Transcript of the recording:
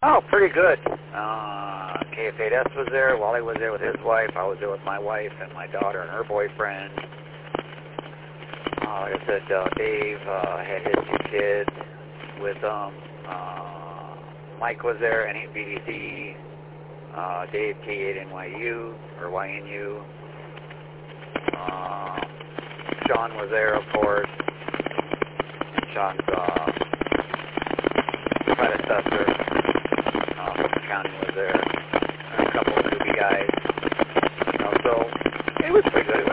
Oh, pretty good. KF8S was there. Wally was there with his wife. I was there with my wife and my daughter and her boyfriend. Like I said, Dave had his 2 kids with him. Mike was there, NBDC. Dave, K8NYU, or YNU. Sean was there, of course. And Sean's predecessor, Fulton County, was there. And a couple of newbie guys. So it was pretty good.